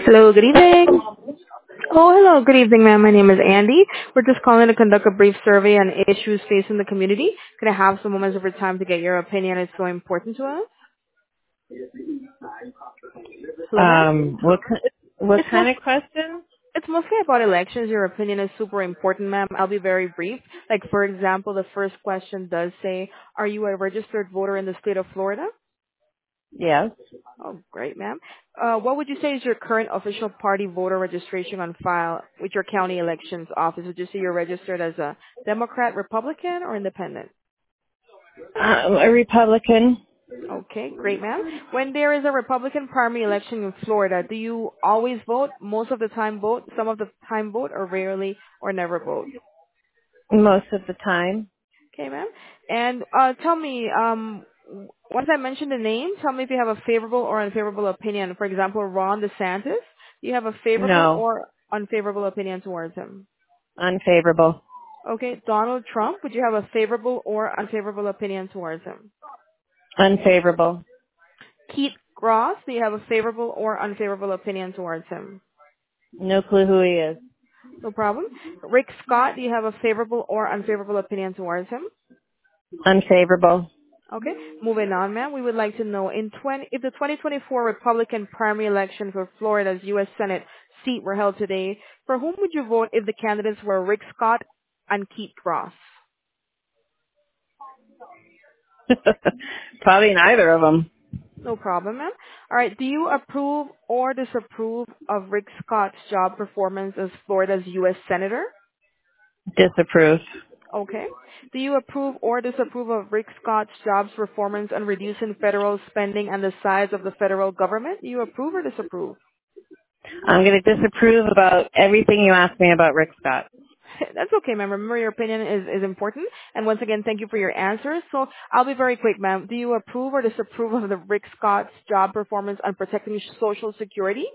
Hello, good evening. Oh, hello, good evening, ma'am. My name is Andy. We're just calling to conduct a brief survey on issues facing the community. Can I have some moments of your time to get your opinion? It's so important to us. Hello, ma'am. What It's kind most of question? it's mostly about elections. Your opinion is super important, ma'am. I'll be very brief. Like, for example, the first question does say, are you a registered voter in the state of Florida? Yes. Oh, great, ma'am. What would you say is your current official party voter registration on file with your county elections office? Would you say you're registered as a Democrat, Republican, or Independent? A Republican. Okay, great, ma'am. When there is a Republican primary election in Florida, do you always vote, most of the time vote, some of the time vote, or rarely or never vote? Most of the time. Okay, ma'am. And tell me, once I mention the name, tell me if you have a favorable or unfavorable opinion. For example, Ron DeSantis, do you have a favorable No. or unfavorable opinion towards him? Unfavorable. Okay, Donald Trump, would you have a favorable or unfavorable opinion towards him? Unfavorable. Keith Ross, do you have a favorable or unfavorable opinion towards him? No clue who he is. No problem. Rick Scott, do you have a favorable or unfavorable opinion towards him? Unfavorable. Okay, moving on, ma'am. We would like to know if the 2024 Republican primary election for Florida's U.S. Senate seat were held today, for whom would you vote if the candidates were Rick Scott and Keith Ross? Probably neither of them. No problem, ma'am. All right. Do you approve or disapprove of Rick Scott's job performance as Florida's U.S. Senator? Disapprove. Okay. Do you approve or disapprove of Rick Scott's jobs performance on reducing federal spending and the size of the federal government? Do you approve or disapprove? I'm going to disapprove about everything you asked me about Rick Scott. That's okay, ma'am. Remember, your opinion is important. And once again, thank you for your answers. So I'll be very quick, ma'am. Do you approve or disapprove of the Rick Scott's job performance on protecting Social Security?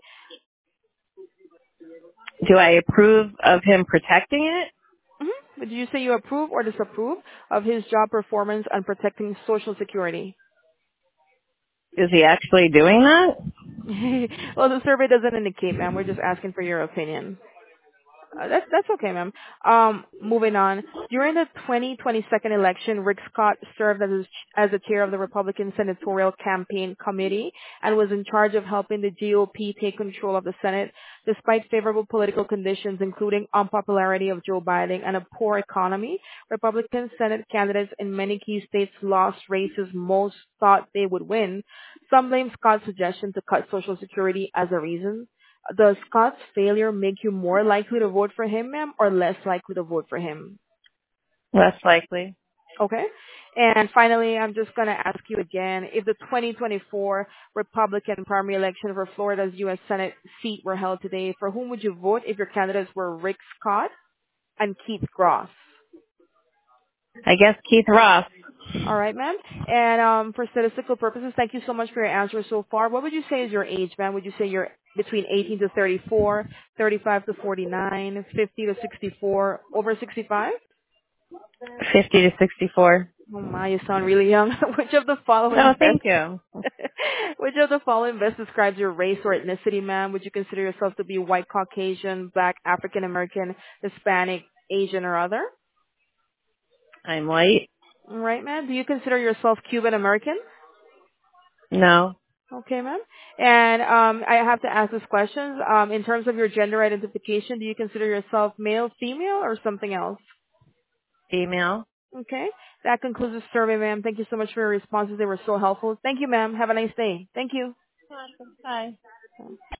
Do I approve of him protecting it? Mm-hmm. Would you say you approve or disapprove of his job performance on protecting Social Security? Is he actually doing that? Well, the survey doesn't indicate, ma'am. We're just asking for your opinion. That's okay, ma'am. Moving on. During the 2022 election, Rick Scott served as the chair of the Republican Senatorial Campaign Committee and was in charge of helping the GOP take control of the Senate, despite favorable political conditions, including unpopularity of Joe Biden and a poor economy. Republican Senate candidates in many key states lost races most thought they would win. Some blame Scott's suggestion to cut Social Security as a reason. Does Scott's failure make you more likely to vote for him, ma'am, or less likely to vote for him? Less likely. Okay. And finally, I'm just going to ask you again, if the 2024 Republican primary election for Florida's U.S. Senate seat were held today, for whom would you vote if your candidates were Rick Scott and Keith Gross? I guess Keith Ross. All right, ma'am. And for statistical purposes, thank you so much for your answers so far. What would you say is your age, ma'am? Would you say you're between 18 to 34, 35 to 49, 50 to 64, over 65? 50 to 64. Oh my, you sound really young. Which of the following No, best thank you. which of the following best describes your race or ethnicity, ma'am? Would you consider yourself to be white, Caucasian, black, African American, Hispanic, Asian, or other? I'm white. All right, ma'am. Do you consider yourself Cuban American? No. Okay, ma'am. And I have to ask this question. In terms of your gender identification, do you consider yourself male, female, or something else? Female. Okay. That concludes the survey, ma'am. Thank you so much for your responses. They were so helpful. Thank you, ma'am. Have a nice day. Thank you. Bye.